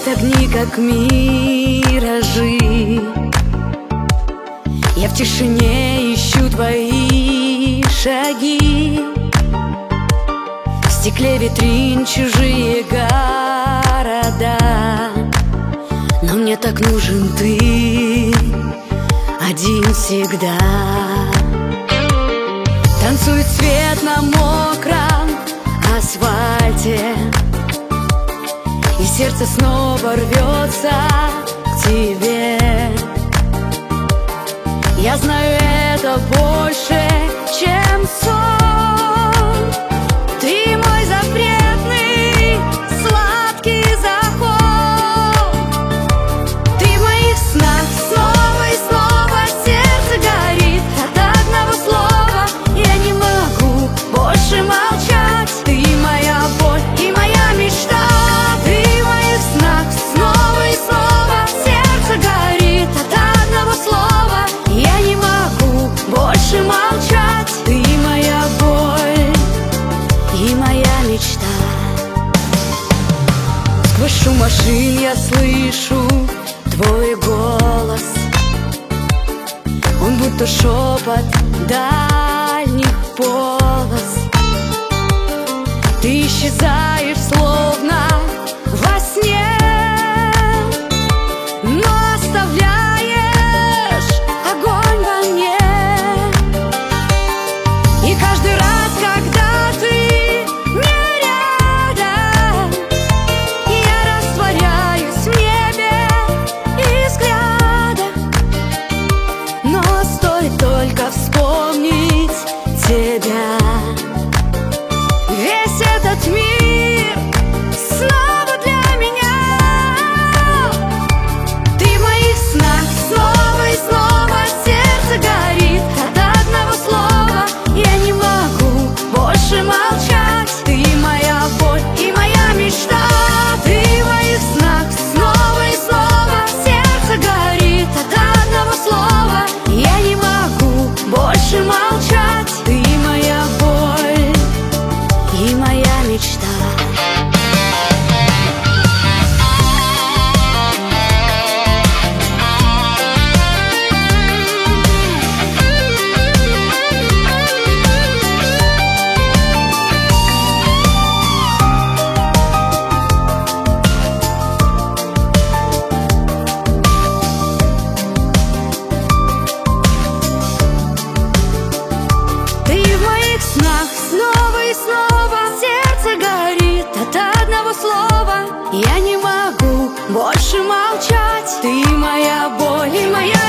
огни, как миражи. Я в тишине ищу твои шаги. В стекле витрин чужие города, но мне так нужен ты один всегда. Танцует свет на мокром асфальте, и сердце снова рвется к тебе. Я знаю, это больше, чем сон. Ты мой запретный сладкий заход. Ты в моих снах снова и снова. Сердце горит от одного слова. Я не могу больше молчать. Ты моя боль и моя мечта. Ты в моих снах снова и снова. Сердце горит от одного слова. Я не могу больше молчать. Ты моя боль и моя мечта. Сквозь шум машин я слышу твой голос. Он будто шепот дальних полос. Ты исчезаешь словно во сне, но оставляешь огонь во мне. И каждый раз, когда ты не рядом, я растворяюсь в небе и взглядах. Но стоит только вспомнить тебя, весь этот мир снова для меня. Ты в моих снах снова и снова. Сердце горит от одного слова. Я не могу больше молчать. Ты моя боль и моя мечта. Ты в моих снах снова и снова. Сердце горит от одного слова. Я не могу больше молчать. Ты моя боль и моя мечта. Ты в моих снах снова и снова. Сердце горит от одного слова. Я не могу больше молчать. Ты моя боль и моя